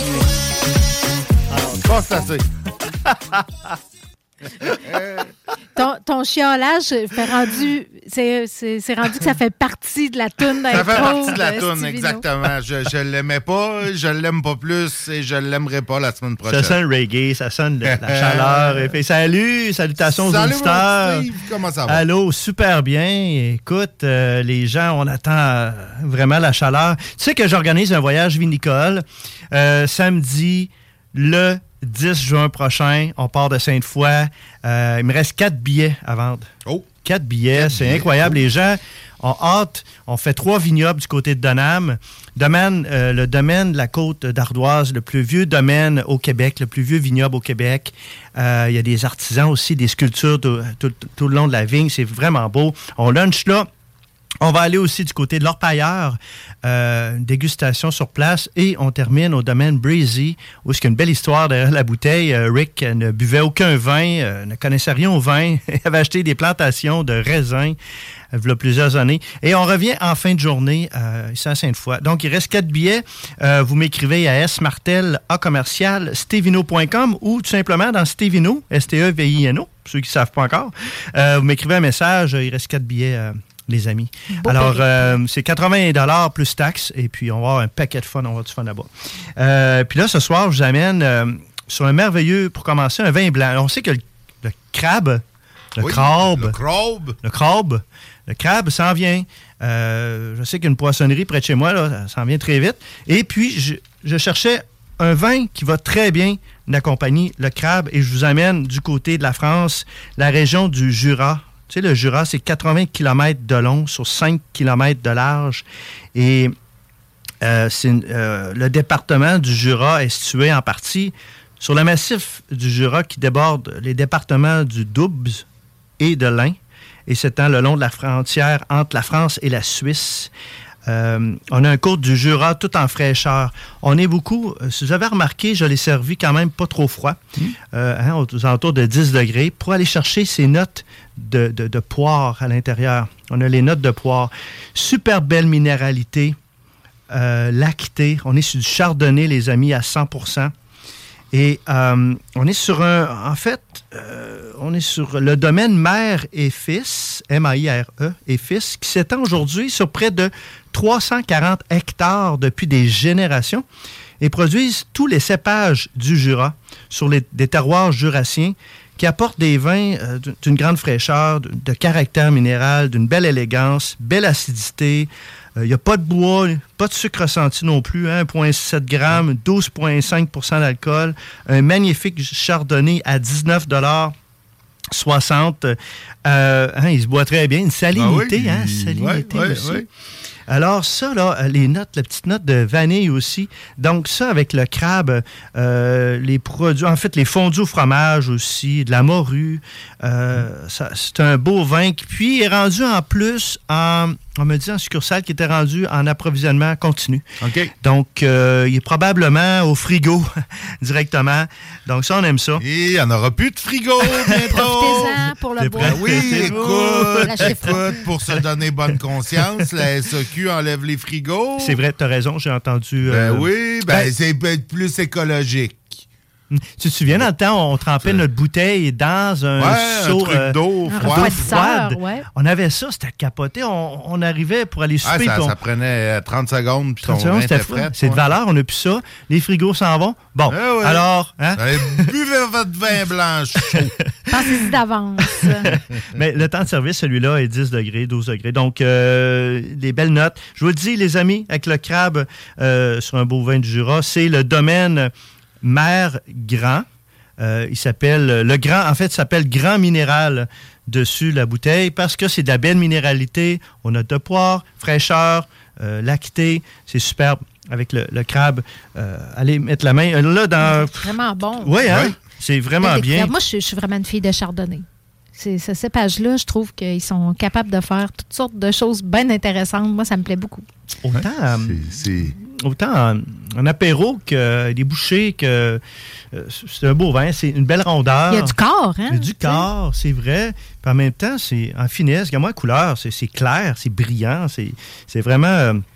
Pas assez. Ton chiolage fait rendu C'est rendu que ça fait partie de la toune d'intro. Ça fait partie de la de toune, Stevino. exactement. Je l'aimais pas, je l'aime pas plus et je l'aimerais pas la semaine prochaine. Ça sonne reggae, ça sonne la chaleur. Et puis, salutations aux auditeurs. Mon Steve, comment ça va? Allô, super bien. Écoute, les gens, on attend vraiment la chaleur. Tu sais que j'organise un voyage vinicole samedi, le 10 juin prochain. On part de Sainte-Foy. Il me reste 4 billets à vendre. Oh! 4 billets, c'est incroyable. Les gens ont hâte. On fait 3 vignobles du côté de Donham. Le domaine de la côte d'Ardoise, le plus vieux domaine au Québec, le plus vieux vignoble au Québec. Il y a des artisans aussi, des sculptures tout le long de la vigne. C'est vraiment beau. On lunch là. On va aller aussi du côté de l'Orpailleur, une dégustation sur place, et on termine au domaine Breezy, où il y a une belle histoire derrière la bouteille. Rick ne buvait aucun vin, ne connaissait rien au vin, il avait acheté des plantations de raisins il y a plusieurs années. Et on revient en fin de journée ici à Sainte-Foy. Donc, il reste 4 billets. Vous m'écrivez à smartel@stevino.com ou tout simplement dans Stevino, S-T-E-V-I-N-O, pour ceux qui ne savent pas encore. Vous m'écrivez un message, il reste 4 billets. Les amis. Beau Alors, c'est 80$ plus taxes, et puis on va avoir un paquet de fun, on va avoir du fun là-bas. Puis là, ce soir, je vous amène sur un merveilleux, pour commencer, un vin blanc. On sait que le crabe, le crabe s'en vient. Je sais qu'il y a une poissonnerie près de chez moi, là, ça s'en vient très vite. Et puis, je cherchais un vin qui va très bien accompagner le crabe, et je vous amène du côté de la France, la région du Jura. Tu sais, le Jura, c'est 80 km de long sur 5 km de large. Et le département du Jura est situé en partie sur le massif du Jura qui déborde les départements du Doubs et de l'Ain, et s'étend le long de la frontière entre la France et la Suisse. On a un côte du Jura tout en fraîcheur. On est beaucoup, si vous avez remarqué, je l'ai servi quand même pas trop froid, aux alentours de 10 degrés, pour aller chercher ces notes de poire à l'intérieur. On a les notes de poire. Super belle minéralité, lactée. On est sur du chardonnay, les amis, à 100%. Et on est sur on est sur le domaine Mère et Fils, M-A-I-R-E, et Fils, qui s'étend aujourd'hui sur près de 340 hectares depuis des générations, et produisent tous les cépages du Jura sur des terroirs jurassiens qui apportent des vins d'une grande fraîcheur, de caractère minéral, d'une belle élégance, belle acidité. Il n'y a pas de bois, pas de sucre ressenti non plus, 1,7 g, 12,5 d'alcool, un magnifique chardonnay à 19,60 $. Il se boit très bien, une salinité, salinité aussi. Oui. Alors ça, là, les petite note de vanille aussi. Donc ça, avec le crabe, les produits, en fait, les fondus au fromage aussi, de la morue. C'est un beau vin qui, puis, est rendu en plus on me dit en succursale qu'il était rendu en approvisionnement continu. OK. Donc, il est probablement au frigo directement. Donc ça, on aime ça. Et il n'y en aura plus de frigo bientôt. Profitez-en pour le bois. Oui, écoute, pour se donner bonne conscience, la SAQ enlève les frigos. C'est vrai, tu as raison, j'ai entendu. C'est plus écologique. Tu te souviens, dans le temps, on trempait notre bouteille dans un seau d'eau froide. Ouais. On avait ça, c'était capoté. On arrivait pour aller souper. Ça prenait 30 secondes, puis ton vin était frais. C'est de valeur, on n'a plus ça. Les frigos s'en vont. Bon, alors... Buvez votre vin blanc chaud. Pensez-y d'avance. Mais le temps de service, celui-là, est 10 degrés, 12 degrés. Donc, des belles notes. Je vous le dis, les amis, avec le crabe sur un beau vin du Jura, c'est le domaine Mère Grand. Il s'appelle le Grand, en fait, s'appelle Grand Minéral dessus la bouteille parce que c'est de la belle minéralité. On a de poire, fraîcheur, lacté. C'est superbe avec le crabe. Allez mettre la main là dans. C'est vraiment bon. Oui, c'est vraiment bien. Moi, je suis vraiment une fille de chardonnay. Ce cépage-là, je trouve qu'ils sont capables de faire toutes sortes de choses bien intéressantes. Moi, ça me plaît beaucoup. Autant en apéro que des bouchées, que c'est un beau vin, c'est une belle rondeur. Il y a du corps, hein? Il y a du corps, c'est vrai. Puis en même temps, c'est en finesse. Regarde-moi la couleur, c'est clair, c'est brillant, c'est vraiment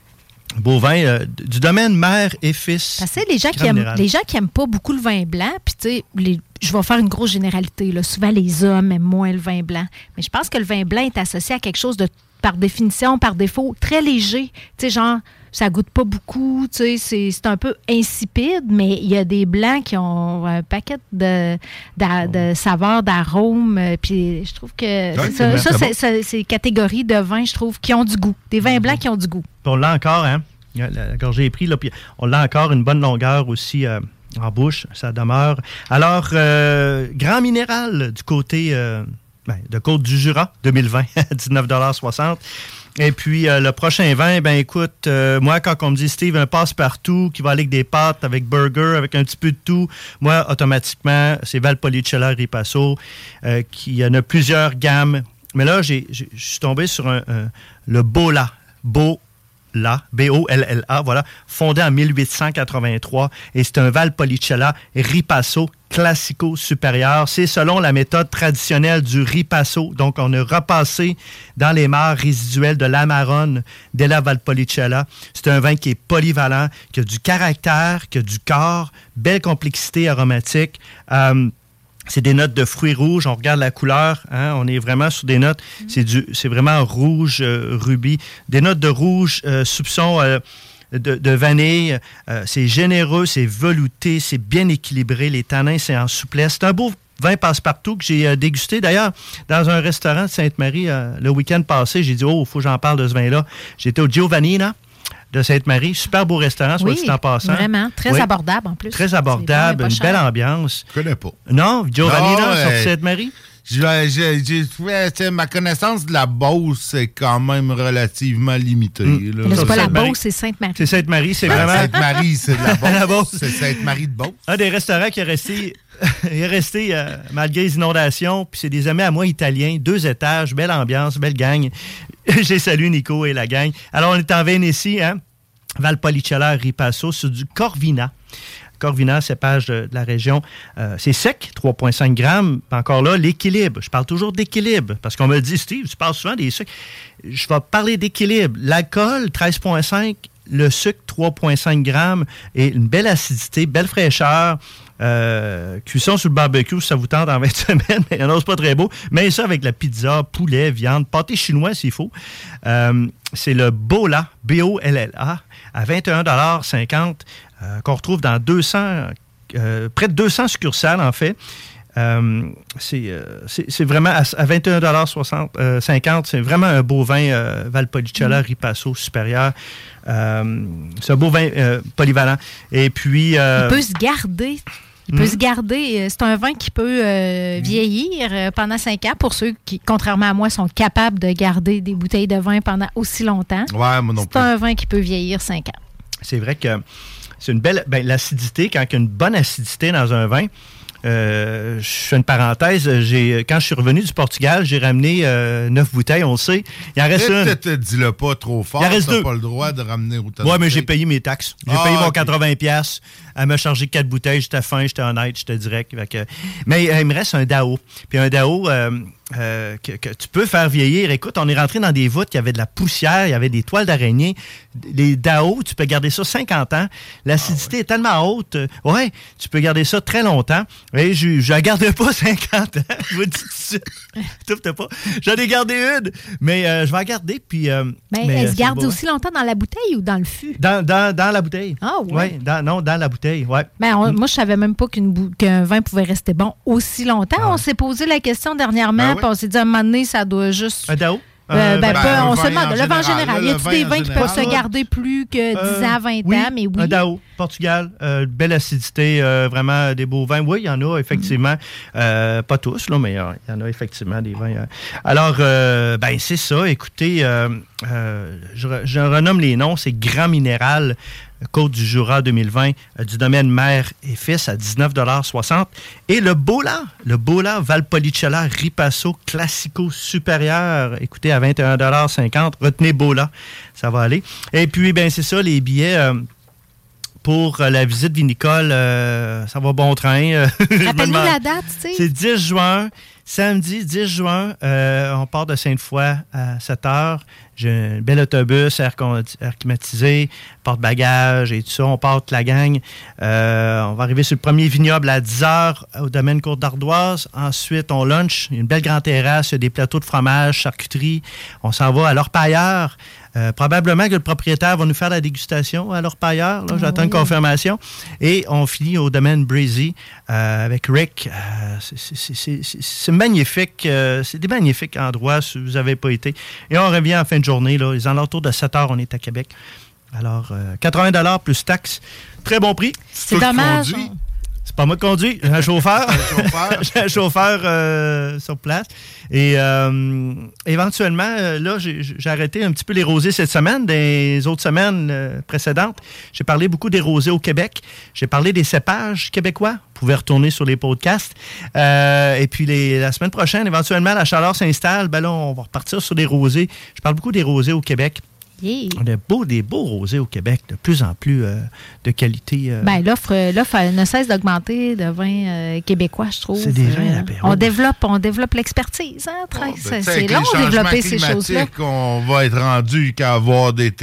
beau vin du domaine mère et fils. Parce que les gens qui aiment pas beaucoup le vin blanc, puis tu sais, je vais faire une grosse généralité, là. Souvent les hommes aiment moins le vin blanc. Mais je pense que le vin blanc est associé à quelque chose de, par définition, par défaut, très léger. Tu sais, genre, ça goûte pas beaucoup, tu sais, c'est un peu insipide, mais il y a des blancs qui ont un paquet de saveurs, d'arômes, puis je trouve que c'est catégorie de vins, je trouve, qui ont du goût. Des vins blancs qui ont du goût. Puis on l'a encore, hein? La gorgée est prise, là, puis on l'a encore une bonne longueur aussi en bouche, ça demeure. Alors, Grand Minéral du côté de Côte-du-Jura, 2020, 19,60 $. Et puis, le prochain vin, ben écoute, moi, quand on me dit, Steve, un passe-partout qui va aller avec des pâtes, avec burger, avec un petit peu de tout, moi, automatiquement, c'est Valpolicella Ripasso, qui en a plusieurs gammes. Mais là, je suis tombé sur le Bolla. B-O-L-L-A, voilà, fondé en 1883, et c'est un Valpolicella Ripasso Classico supérieur. C'est selon la méthode traditionnelle du Ripasso. Donc, on a repassé dans les mares résiduelles de l'Amarone della Valpolicella. C'est un vin qui est polyvalent, qui a du caractère, qui a du corps, belle complexité aromatique. C'est des notes de fruits rouges. On regarde la couleur. Hein, on est vraiment sur des notes. C'est vraiment rouge, rubis. Des notes de rouge, soupçon de vanille. C'est généreux, c'est velouté, c'est bien équilibré. Les tanins, c'est en souplesse. C'est un beau vin passe-partout que j'ai dégusté. D'ailleurs, dans un restaurant de Sainte-Marie, le week-end passé, j'ai dit, il faut que j'en parle de ce vin-là. J'étais au Giovannina de Sainte-Marie. Super beau restaurant, soit dit en passant. Vraiment. Très abordable, en plus. Très abordable. Une belle ambiance. Je connais pas. Non? Giovannina sur Sainte-Marie? Ma connaissance de la Beauce est quand même relativement limitée. Là, c'est pas la Beauce, c'est Sainte-Marie. C'est Sainte-Marie, c'est vraiment... Sainte-Marie, c'est de la Beauce. C'est Sainte-Marie de Beauce. Un des restaurants qui est resté... Il est resté malgré les inondations, puis c'est des amis à moi italiens, 2 étages, belle ambiance, belle gang. J'ai salué Nico et la gang. Alors, on est en Vénétie, hein? Valpolicella Ripasso, sur du Corvina. Corvina, cépage de la région. C'est sec, 3,5 grammes. Encore là, l'équilibre. Je parle toujours d'équilibre, parce qu'on me dit, Steve, tu parles souvent des sucres. Je vais parler d'équilibre. L'alcool, 13,5. Le sucre, 3,5 grammes. Et une belle acidité, belle fraîcheur. Cuisson sur le barbecue, ça vous tente en 20 semaines, mais il n'y en a pas très beau. Mais ça avec la pizza, poulet, viande, pâté chinois s'il faut. C'est le Bolla, B-O-L-L-A, à 21,50 $, qu'on retrouve dans près de 200 succursales, en fait. C'est vraiment à 21,50 $, c'est vraiment un beau vin Valpolicella Ripasso supérieur. C'est un beau vin polyvalent. Et puis... il peut se garder. Il peut se garder. C'est un vin qui peut vieillir pendant 5 ans pour ceux qui, contrairement à moi, sont capables de garder des bouteilles de vin pendant aussi longtemps. Ouais, moi non plus. C'est un vin qui peut vieillir 5 ans. C'est vrai que c'est une belle... l'acidité, quand il y a une bonne acidité dans un vin... je fais une parenthèse. Quand je suis revenu du Portugal, j'ai ramené 9 bouteilles, on le sait. Il en reste une. Peut-être dis-le pas trop fort. Il en reste 2. Pas le droit de ramener autant. Ouais, mais j'ai payé mes taxes. J'ai payé mon 80$. Elle m'a chargé 4 bouteilles. J'étais fin, j'étais honnête, j'étais direct. Mais il me reste un Dao. Puis un Dao que tu peux faire vieillir. Écoute, on est rentré dans des voûtes, il y avait de la poussière, il y avait des toiles d'araignée. Les Dao, tu peux garder ça 50 ans. L'acidité est tellement haute. Ouais, tu peux garder ça très longtemps. Et je la garde pas 50 ans. Je vous dis tout de suite. Pas. J'en ai gardé une, mais je vais la garder. Puis, mais elle se garde aussi longtemps dans la bouteille ou dans le fût? Dans la bouteille. Ah oui? Ouais, dans la bouteille, ouais. Moi, je savais même pas qu'un vin pouvait rester bon aussi longtemps. Ah. On s'est posé la question dernièrement, puis on s'est dit à un moment donné, ça doit juste... Un Dao? On se demande, le vin en général. Y a-t-il des vins qui peuvent se garder plus que 10 ans, 20 ans? Mais oui. Un Dao, Portugal, belle acidité, vraiment des beaux vins. Oui, il y en a effectivement. Pas tous, là, mais il y en a effectivement des vins. Alors, c'est ça. Écoutez, je renomme les noms. C'est Grand Minéral, Côte-du-Jura 2020, du domaine mère et fils à 19,60 $. Et le Bolla Valpolicella Ripasso Classico supérieur, écoutez, à 21,50 $. Retenez Bolla, ça va aller. Et puis, c'est ça, les billets pour la visite vinicole, ça va bon train. Rappelle-nous la date, tu sais. C'est 10 juin. Samedi 10 juin, on part de Sainte-Foy à 7 h. J'ai un bel autobus, air climatisé, porte-bagages et tout ça. On part toute la gang. On va arriver sur le premier vignoble à 10 h au domaine Côte d'Ardoise. Ensuite, on lunch. Il y a une belle grande terrasse, il y a des plateaux de fromage, charcuterie. On s'en va à l'Orpailleur. Probablement que le propriétaire va nous faire la dégustation à l'Orpailleur. Là, j'attends une confirmation. Et on finit au domaine Breezy avec Rick. C'est magnifique. C'est des magnifiques endroits si vous n'avez pas été. Et on revient en fin de journée. Là, les alentours de 7 h, on est à Québec. Alors, 80 $ plus taxes. Très bon prix. C'est dommage. C'est pas moi qui conduis, j'ai un chauffeur. J'ai un chauffeur sur place. Et éventuellement, là, j'ai arrêté un petit peu les rosés cette semaine. Des autres semaines précédentes, j'ai parlé beaucoup des rosés au Québec. J'ai parlé des cépages québécois. Vous pouvez retourner sur les podcasts. Et puis, la semaine prochaine, éventuellement, la chaleur s'installe. Ben là, on va repartir sur des rosés. Je parle beaucoup des rosés au Québec. Yeah. On a des beaux rosés au Québec, de plus en plus de qualité. Ben, l'offre ne cesse d'augmenter de vins québécois, je trouve. C'est des vins à l'apéro. On développe l'expertise. Hein, c'est long de développer ces choses-là. On va être rendu qu'à avoir des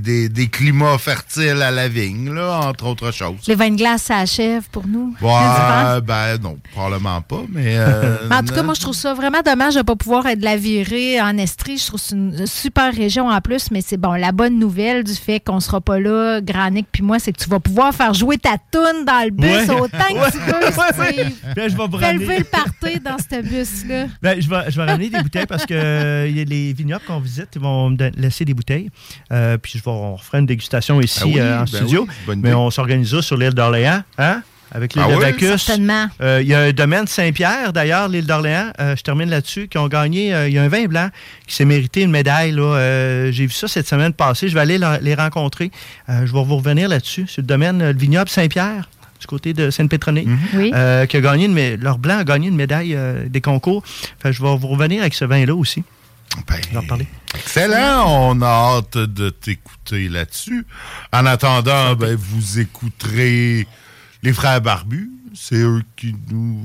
climats fertiles à la vigne, là, entre autres choses. Les vins de glace, ça achève pour nous. Ouais, ben non, probablement pas. Mais en tout cas, moi, je trouve ça vraiment dommage de ne pas pouvoir être la virée en Estrie. Je trouve que c'est une super région en plus, mais c'est bon. La bonne nouvelle du fait qu'on sera pas là, Granic puis moi, c'est que tu vas pouvoir faire jouer ta toune dans le bus autant que tu veux, Steve. Fais lever le party dans ce bus-là. Ben, je vais ramener des bouteilles parce que les vignobles qu'on visite, ils vont me laisser des bouteilles. Puis on fera une dégustation ici en studio. Oui, mais on s'organisera sur l'île d'Orléans, hein? Avec l'île de Bacchus. Certainement. Il y a un domaine Saint-Pierre, d'ailleurs, l'île d'Orléans, je termine là-dessus, qui ont gagné, il y a un vin blanc qui s'est mérité une médaille. Là. J'ai vu ça cette semaine passée. Je vais aller les rencontrer. Je vais vous revenir là-dessus, sur le domaine, le vignoble Saint-Pierre, du côté de Sainte-Pétronée, qui a gagné leur blanc a gagné une médaille des concours. Enfin, je vais vous revenir avec ce vin-là aussi. Je vais en parler. Excellent, on a hâte de t'écouter là-dessus. En attendant, vous écouterez les Frères Barbus, c'est eux qui nous...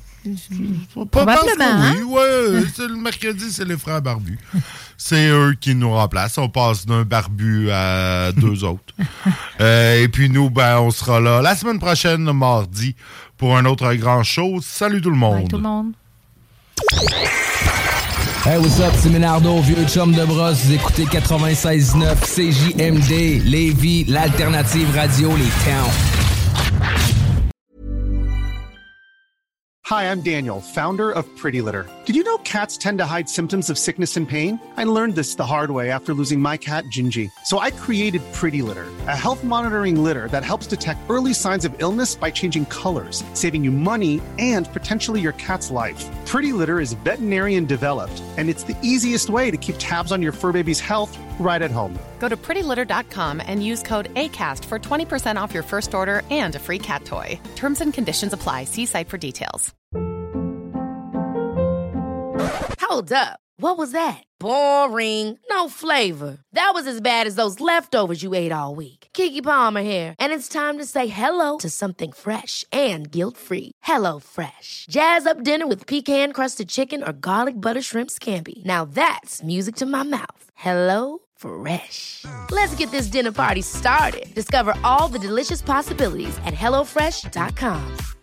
Probablement, hein? Oui, ouais, c'est le mercredi, c'est les Frères Barbus. C'est eux qui nous remplacent. On passe d'un barbu à deux autres. Et puis nous, on sera là la semaine prochaine, mardi, pour un autre grand show. Salut tout le monde. Bye tout le monde. Hey, what's up, c'est Ménardo, vieux chum de brosse. Vous écoutez 96.9 CJMD, Lévis, l'alternative radio, les towns. Hi, I'm Daniel, founder of Pretty Litter. Did you know cats tend to hide symptoms of sickness and pain? I learned this the hard way after losing my cat, Gingy. So I created Pretty Litter, a health monitoring litter that helps detect early signs of illness by changing colors, saving you money and potentially your cat's life. Pretty Litter is veterinarian developed, and it's the easiest way to keep tabs on your fur baby's health right at home. Go to prettylitter.com and use code ACAST for 20% off your first order and a free cat toy. Terms and conditions apply. See site for details. Hold up. What was that? Boring. No flavor. That was as bad as those leftovers you ate all week. Keke Palmer here, and it's time to say hello to something fresh and guilt-free. Hello Fresh. Jazz up dinner with pecan-crusted chicken or garlic butter shrimp scampi. Now that's music to my mouth. Hello Fresh. Let's get this dinner party started. Discover all the delicious possibilities at HelloFresh.com.